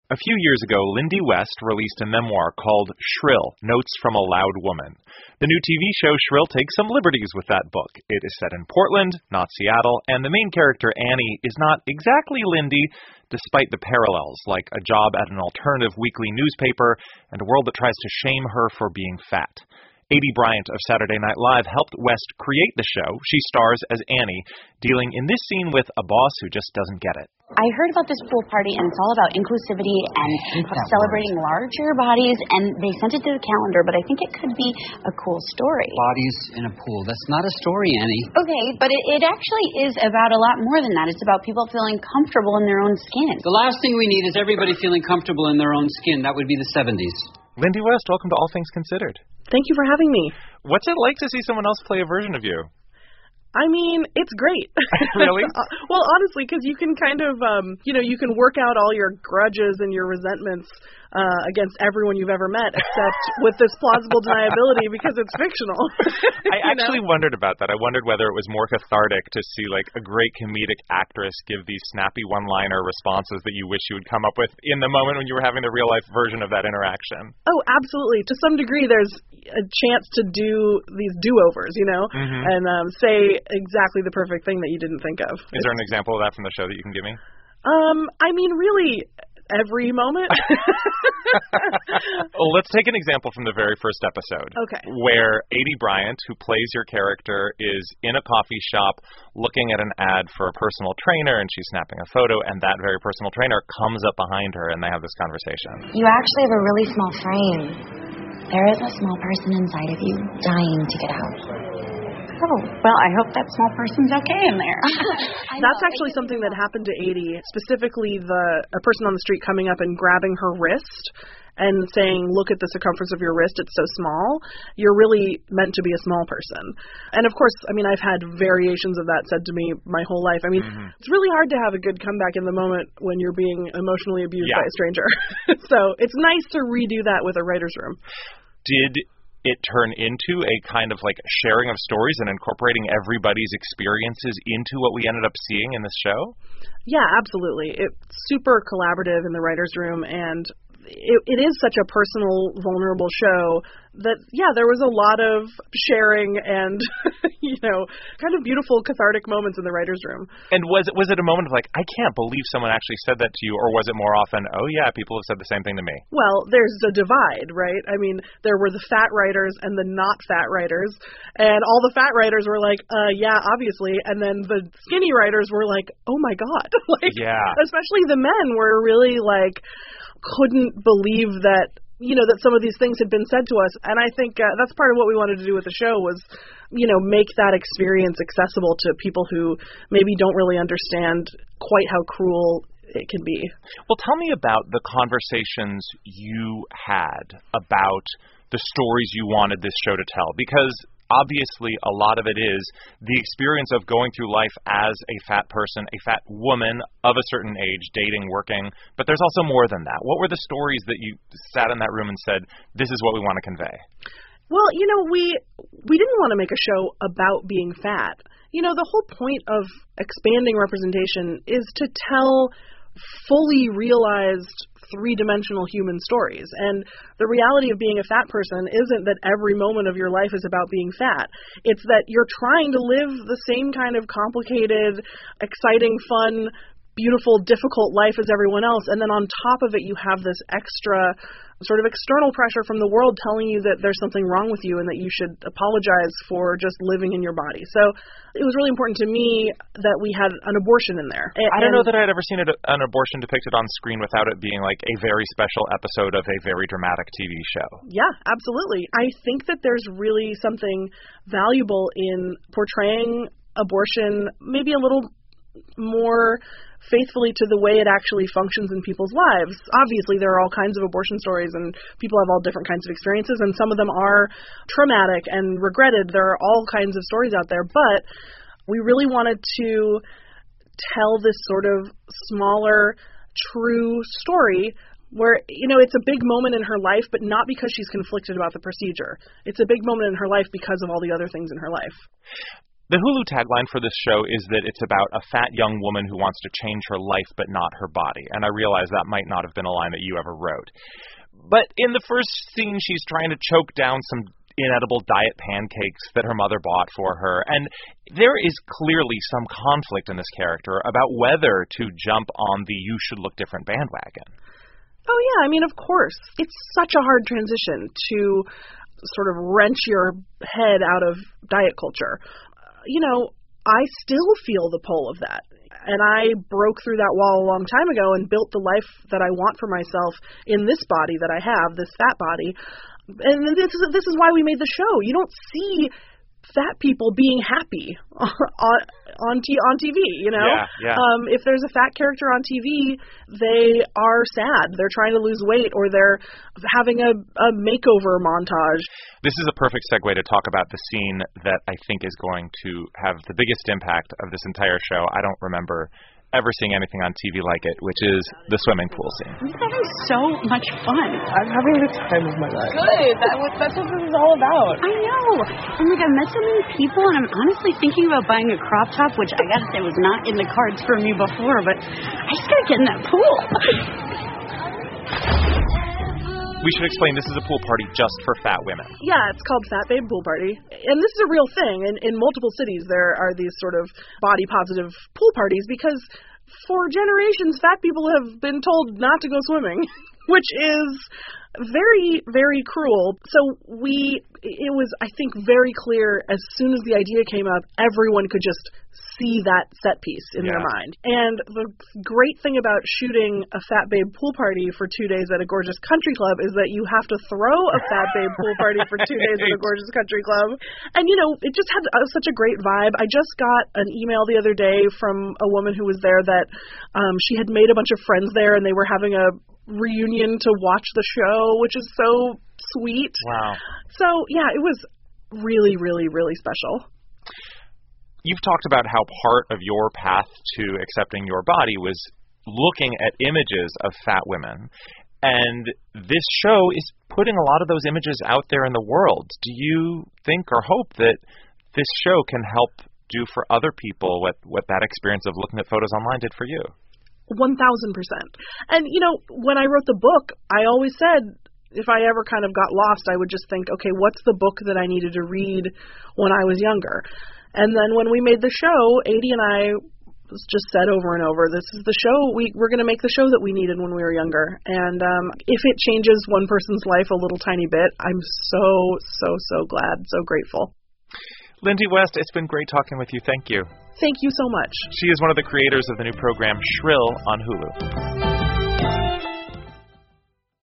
A few years ago, Lindy West released a memoir called Shrill, Notes from a Loud Woman. The new TV show Shrill takes some liberties with that book. It is set in Portland, not Seattle, and the main character, Annie, is not exactly Lindy, despite the parallels, like a job at an alternative weekly newspaper and a world that tries to shame her for being fat. Aidy Bryant of Saturday Night Live helped West create the show. She stars as Annie, dealing in this scene with a boss who just doesn't get it. I heard about this pool party, and it's all about inclusivity and celebrating larger bodies, and they sent it to the calendar, but I think it could be a cool story. Bodies in a pool. That's not a story, Annie. Okay, but it actually is about a lot more than that. It's about people feeling comfortable in their own skin. The last thing we need is everybody feeling comfortable in their own skin. That would be the 70s. Lindy West, welcome to All Things Considered. Thank you for having me. What's it like to see someone else play a version of you? I mean, it's great. Really? Well, honestly, because you can kind of, you can work out all your grudges and your resentments against everyone you've ever met, except with this plausible deniability because it's fictional. I actually wondered about that. I wondered whether it was more cathartic to see like a great comedic actress give these snappy one-liner responses that you wish you would come up with in the moment when you were having the real-life version of that interaction. Oh, absolutely. To some degree, there's a chance to do these do-overs, and say exactly the perfect thing that you didn't think of. Is there an example of that from the show that you can give me? I mean, really, every moment. Well, let's take an example from the very first episode. Okay. Where Aidy Bryant, who plays your character, is in a coffee shop looking at an ad for a personal trainer, and she's snapping a photo, and that very personal trainer comes up behind her, and they have this conversation. You actually have a really small frame. There is a small person inside of you dying to get out. Oh, well, I hope that small person's okay in there. That's actually something that happened to Aidy, specifically a person on the street coming up and grabbing her wrist and saying, look at the circumference of your wrist, it's so small. You're really meant to be a small person. And of course, I mean, I've had variations of that said to me my whole life. I mean, It's really hard to have a good comeback in the moment when you're being emotionally abused by a stranger. So it's nice to redo that with a writer's room. Did it turn into a kind of like sharing of stories and incorporating everybody's experiences into what we ended up seeing in this show? Yeah, absolutely. It's super collaborative in the writer's room, and it is such a personal, vulnerable show that, there was a lot of sharing and, kind of beautiful, cathartic moments in the writer's room. And was it a moment of like, I can't believe someone actually said that to you, or was it more often, oh yeah, people have said the same thing to me? Well, there's a divide, right? I mean, there were the fat writers and the not fat writers, and all the fat writers were like, yeah, obviously, and then the skinny writers were like, oh my God. Especially the men were really like, couldn't believe that, that some of these things had been said to us. And I think that's part of what we wanted to do with the show was, make that experience accessible to people who maybe don't really understand quite how cruel it can be. Well, tell me about the conversations you had about the stories you wanted this show to tell, because obviously a lot of it is the experience of going through life as a fat person, a fat woman of a certain age, dating, working, but there's also more than that. What were the stories that you sat in that room and said, this is what we want to convey? Well, we didn't want to make a show about being fat. The whole point of expanding representation is to tell fully realized three-dimensional human stories. And the reality of being a fat person isn't that every moment of your life is about being fat. It's that you're trying to live the same kind of complicated, exciting, fun, beautiful, difficult life as everyone else. And then on top of it, you have this extra sort of external pressure from the world telling you that there's something wrong with you and that you should apologize for just living in your body. So it was really important to me that we had an abortion in there. I don't know that I'd ever seen an abortion depicted on screen without it being like a very special episode of a very dramatic TV show. Yeah, absolutely. I think that there's really something valuable in portraying abortion maybe a little more faithfully to the way it actually functions in people's lives. Obviously, there are all kinds of abortion stories, and people have all different kinds of experiences, and some of them are traumatic and regretted. There are all kinds of stories out there, but we really wanted to tell this sort of smaller, true story where, it's a big moment in her life, but not because she's conflicted about the procedure. It's a big moment in her life because of all the other things in her life. The Hulu tagline for this show is that it's about a fat young woman who wants to change her life but not her body. And I realize that might not have been a line that you ever wrote. But in the first scene, she's trying to choke down some inedible diet pancakes that her mother bought for her. And there is clearly some conflict in this character about whether to jump on the you should look different bandwagon. Oh, yeah. I mean, of course. It's such a hard transition to sort of wrench your head out of diet culture. You know, I still feel the pull of that. And I broke through that wall a long time ago and built the life that I want for myself in this body that I have, this fat body. And this is why we made the show. You don't see fat people being happy on TV, you know? Yeah. If there's a fat character on TV, they are sad. They're trying to lose weight, or they're having a makeover montage. This is a perfect segue to talk about the scene that I think is going to have the biggest impact of this entire show. I don't remember ever seeing anything on TV like it, which is the swimming pool scene. I'm having so much fun. I'm having the time of my life. Good. That's what this is all about. I know. And I've met so many people, and I'm honestly thinking about buying a crop top, which I gotta say was not in the cards for me before, but I just gotta get in that pool. We should explain this is a pool party just for fat women. Yeah, it's called Fat Babe Pool Party. And this is a real thing. In multiple cities, there are these sort of body-positive pool parties because for generations, fat people have been told not to go swimming, which is very, very cruel. So it was, I think, very clear as soon as the idea came up, everyone could just see that set piece in their mind. And the great thing about shooting a Fat Babe pool party for 2 days at a gorgeous country club is that you have to throw a Fat Babe pool party for 2 days at a gorgeous country club. And, you know, it just had such a great vibe. I just got an email the other day from a woman who was there that she had made a bunch of friends there, and they were having a reunion to watch the show, which is so sweet. Wow. So, yeah, it was really, really, really special. You've talked about how part of your path to accepting your body was looking at images of fat women. And this show is putting a lot of those images out there in the world. Do you think or hope that this show can help do for other people what that experience of looking at photos online did for you? 1,000%. And, you know, when I wrote the book, I always said if I ever kind of got lost, I would just think, okay, what's the book that I needed to read when I was younger? And then when we made the show, Adi and I just said over and over, this is the show, we're going to make the show that we needed when we were younger. And if it changes one person's life a little tiny bit, I'm so glad, so grateful. Lindy West, it's been great talking with you. Thank you. Thank you so much. She is one of the creators of the new program Shrill on Hulu.